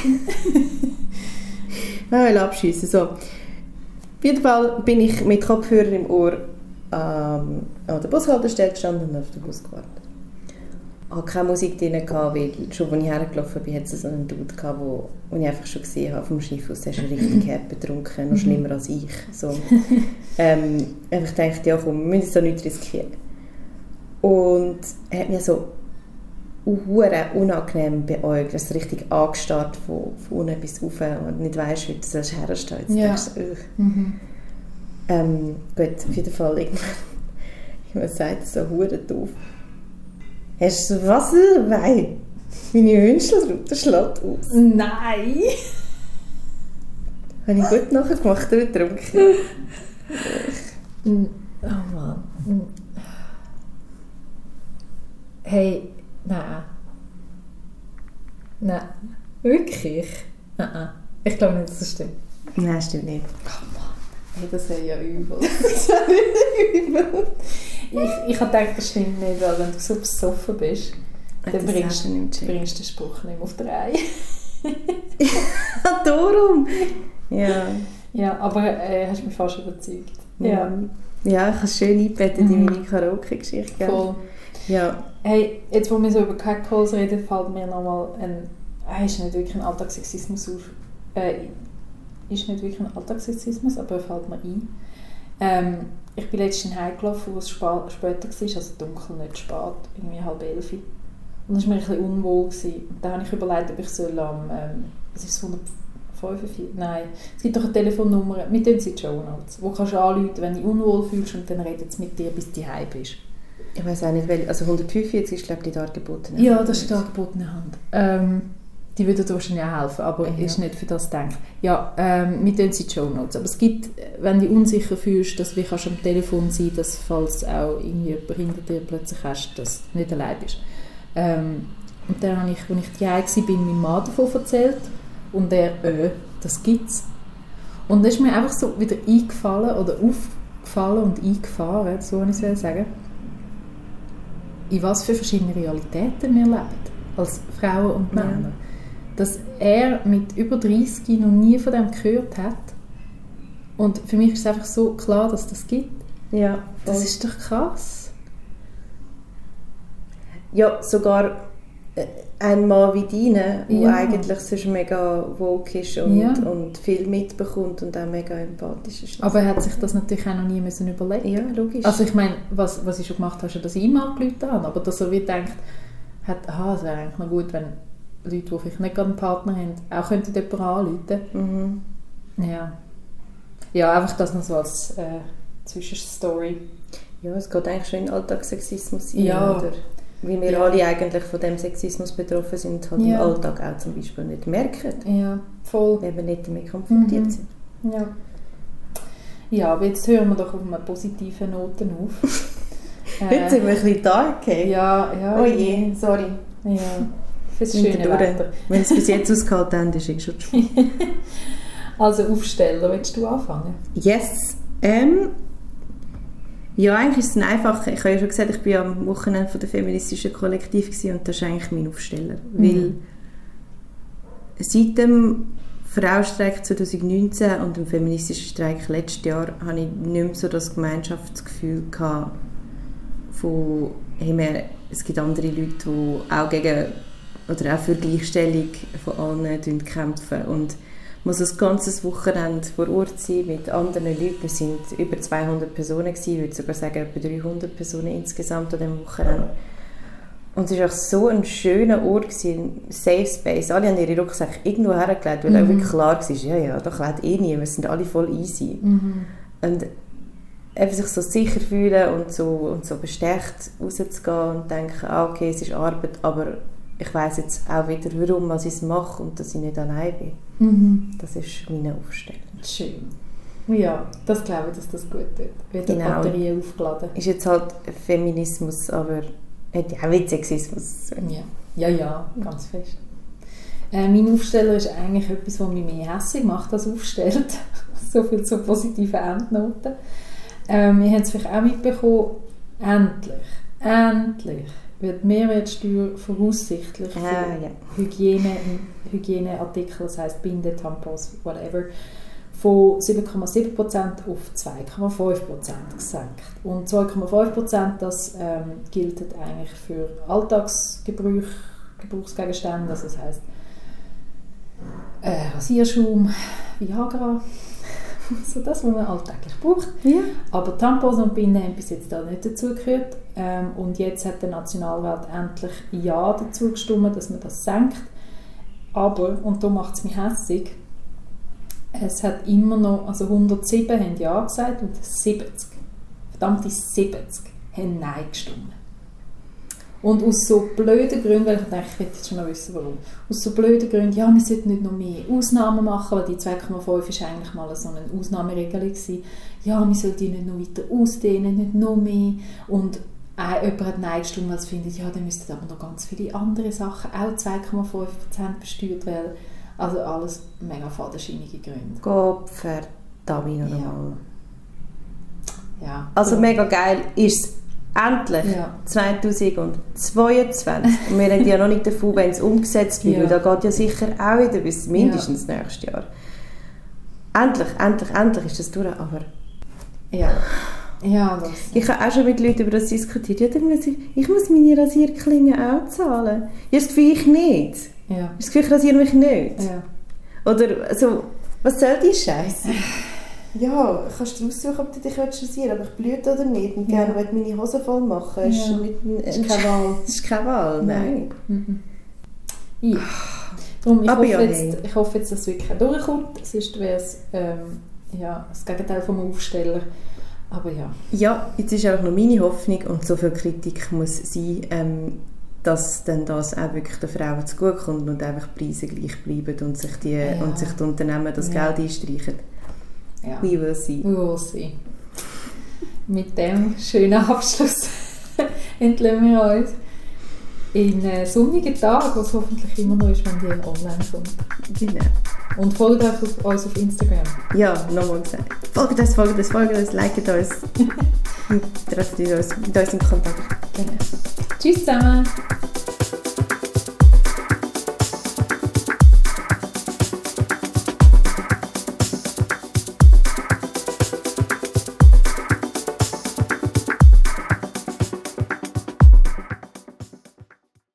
Ich will abschiessen. So. Auf jeden Fall bin ich mit Kopfhörer im Ohr ähm, an der Bushaltestelle gestanden und auf den Bus gewartet. hatte keine Musik drin, gehabt, weil schon als ich hergelaufen bin, hatte es so einen Dude gehabt, wo, wo ich einfach schon gesehen habe vom Schiff aus, der ist richtig hart betrunken, noch schlimmer als ich. So. ähm, einfach dachte, ja komm, wir müssen es da nicht riskieren. Und er hat mir so hure unangenehm beäugt, also richtig angestarrt von, von unten bis rauf und nicht weisst, wie du sollst herstehen. Jetzt ja. denkst du, mhm. ähm, gut, auf jeden Fall irgendwann, man sagt so hure doof. Hast du Wasser dabei? Meine Wünschelrute schlägt aus. Nein! Habe ich gut nachher gemacht und getrunken. Oh Mann. Hey, nein. Nein. Wirklich? Nein. Ich glaube nicht, dass das stimmt. Nein, stimmt nicht. Oh Mann. Hey, das wäre ja übel. Das wäre übel. Ich, ich habe gedacht, das stimmt nicht, weil wenn du so besoffen bist, dann bringst, bringst du den Spruch nicht mehr auf die Reihe. Darum! Ja. Ja, aber äh, hast mich fast überzeugt. Ja, ja ich habe es schön eingebettet in meine Karaoke-Geschichte. Voll. Ja. Hey, jetzt wo wir so über Catcalls reden, fällt mir nochmal ein... Äh, ist nicht wirklich ein Alltagssexismus auf. Äh, ist nicht wirklich ein Alltagssexismus, aber er fällt mir ein. Ähm, ich bin letztens heimgelaufen, wo es spa- später war, also dunkel, nicht spät, irgendwie halb elf. Und das war mir ein bisschen unwohl. Gewesen. Und da habe ich überlegt, ob ich soll am... Ähm, was ist es, hundertfünfundvierzig? Nein, es gibt doch eine Telefonnummer, mit denen sind die Shownotes, wo kannst du anrufen, wenn du dich unwohl fühlst und dann redet es mit dir, bis du heim bist. Ich weiss auch nicht, welche, also hundertfünfundvierzig ist, glaube ich, die dargebotene Hand. Ja, das ist die dargebotene Hand. Ähm, die würde dir wahrscheinlich auch helfen, aber ja. Ist nicht für das gedacht. Ja, ähm, mit denen sind die Shownotes. Aber es gibt, wenn du dich unsicher fühlst, dass du kannst am Telefon sein, dass falls auch irgendjemand hinter dir plötzlich hast, dass du nicht allein bist. Ähm, und dann habe ich, als ich die Hause war, meinem Mann davon erzählt und er, äh, das gibt's. Und das ist mir einfach so wieder eingefallen oder aufgefallen und eingefahren, so kann ich es sagen, in was für verschiedene Realitäten wir leben, als Frauen und Männer. Ja. Dass er mit über dreißig noch nie von dem gehört hat. Und für mich ist es einfach so klar, dass das gibt. Ja, das ist doch krass. Ja, sogar ein Mann wie deine, der ja. eigentlich sonst mega woke ist und, ja. und viel mitbekommt und auch mega empathisch ist. Aber er hat sich das natürlich auch noch nie müssen überlegen. Ja, logisch. Also ich meine, was, was ich schon gemacht habe, ist, dass ich ihm angerufen habe, aber dass er wie denkt, hat, aha, es wäre eigentlich noch gut, wenn Leute, die vielleicht nicht gerade einen Partner haben, auch könnten jemanden anrufen. Mhm. Ja. Ja, einfach das noch so als äh, Zwischenstory. Ja, es geht eigentlich schon in Alltagssexismus rein, ja. oder? Weil wir ja. alle eigentlich von dem Sexismus betroffen sind, halt ja. im Alltag auch zum Beispiel nicht merken. Ja, voll. Weil wir nicht damit konfrontiert mhm. sind. Ja. Ja, aber jetzt hören wir doch auf einer positiven Note auf. Heute äh, sind wir ein bisschen dark, hey? Ja, ja. Oh je, sorry. Ja, fürs schöne Wetter. Wenn es bis jetzt ausgehalten haben, ist es schon schön. Also Aufsteller, willst du anfangen? Yes. Ähm, ja, eigentlich ist es ein einfacher. Ich habe ja schon gesagt, ich war am Wochenende von der feministischen Kollektiv gewesen, und das ist eigentlich mein Aufsteller. Mhm. Weil seit dem Frauenstreik zwanzig neunzehn und dem feministischen Streik letztes Jahr habe ich nicht mehr so das Gemeinschaftsgefühl gehabt von, hey, wir, es gibt andere Leute, die auch gegen oder auch für Gleichstellung von allen kämpfen. Und ich muss ein ganzes Wochenende vor Ort sein mit anderen Leuten. Wir waren über zweihundert Personen gewesen, ich würde sogar sagen etwa dreihundert Personen insgesamt an diesem Wochenende. Und es war auch so ein schöner Ort gewesen, ein Safe Space. Alle haben ihre Rucksäcke irgendwo hergelegt, weil mhm. auch wirklich klar war, ja, ja, da klebt eh niemand, wir sind alle voll easy. Mhm. Und einfach sich so sicher fühlen und so, und so bestärkt rauszugehen und denken, ah, okay, es ist Arbeit, aber ich weiss jetzt auch wieder, warum was ich es mache und dass ich nicht allein bin. Mhm. Das ist meine Aufstellung. Schön. Ja, das glaube ich, dass das gut wird. Wird die genau. Batterie aufgeladen. Ist jetzt halt Feminismus, aber hat ja auch mit Sexismus. Ja, ja, ja, ganz fest. Äh, mein Aufsteller ist eigentlich etwas, was mich mehr hässlich macht als aufstellt. So viel zu positiven Endnoten. Ähm, ihr habt es vielleicht auch mitbekommen, endlich, endlich wird die Mehrwertsteuer voraussichtlich für ah, ja. Hygiene, Hygieneartikel, das heisst Binden, Tampons, whatever, von sieben Komma sieben Prozent auf zwei Komma fünf Prozent gesenkt. Und zwei Komma fünf Prozent, das ähm, gilt eigentlich für Alltagsgebrauch, Gebrauchsgegenstände, also das heisst äh, Rasierschaum, Viagra, so das, was man alltäglich braucht. Ja. Aber Tampons und Binden haben bis jetzt da nicht dazugehört. Ähm, und jetzt hat der Nationalrat endlich Ja dazu gestimmt, dass man das senkt. Aber, und da macht es mich hässig, es hat immer noch, also hundertsieben haben Ja gesagt und siebzig, verdammte siebzig, haben Nein gestimmt. Und aus so blöden Gründen, weil ich denke, ich will jetzt schon noch wissen, warum, aus so blöden Gründen, ja, wir sollten nicht noch mehr Ausnahmen machen, weil die zwei Komma fünf war eigentlich mal so eine Ausnahmeregelung gewesen. Ja, wir sollten die nicht noch weiter ausdehnen, nicht noch mehr. Und äh, jemand hat Nein gestimmt, weil sie findet, ja, dann müssten aber noch ganz viele andere Sachen auch zwei Komma fünf Prozent besteuert werden. Also alles mega fadenscheinige Gründe. Gott verdammt nochmal. Ja. Ja. Also ja. mega geil ist es endlich Ja. zweitausendzweiundzwanzig. Und wir reden ja noch nicht davon, wenn es umgesetzt wird. Ja. Da geht ja sicher auch wieder bis mindestens ja. nächstes Jahr. Endlich, endlich, endlich ist das durch. Aber ja. Ja, das. Ich habe auch schon mit Leuten über das diskutiert. Ja, dann muss ich, ich muss meine Rasierklingen auch zahlen. Ich habe das Gefühl, ich nicht. Ja. Ich habe das Gefühl, ich rasiere mich nicht. Ja. Oder also, was soll die Scheiße? Ja, kannst du aussuchen, ob du dich rasieren willst, aber ich blüte oder nicht. Und gerne ja. meine Hose voll machen. Das ja. ist, nicht ein, ist keine Wahl. Das ist keine Wahl, nein. Mhm. Ja. Darum, ich, aber hoffe ja, jetzt, hey. ich hoffe jetzt, dass es wirklich durchkommt. Sonst wäre es ähm, ja, das Gegenteil vom Aufsteller. Aber ja. Ja, jetzt ist einfach noch meine Hoffnung und so viel Kritik muss sein, ähm, dass dann das auch wirklich den Frauen zugutekommt und einfach die Preise gleich bleiben und sich die, ja. und sich die Unternehmen das ja. Geld einstreichen. Ja. We will see. We will see. Mit dem schönen Abschluss entlehnen wir uns in einen sonnigen Tag, was hoffentlich immer noch ist, wenn die online kommt. Genau. Und folgt auf uns auf Instagram. Ja, nochmal gesagt. Folgt uns, folgt uns, folgt uns, liket uns. Und tretet uns mit uns in Kontakt. Genau. Tschüss zusammen.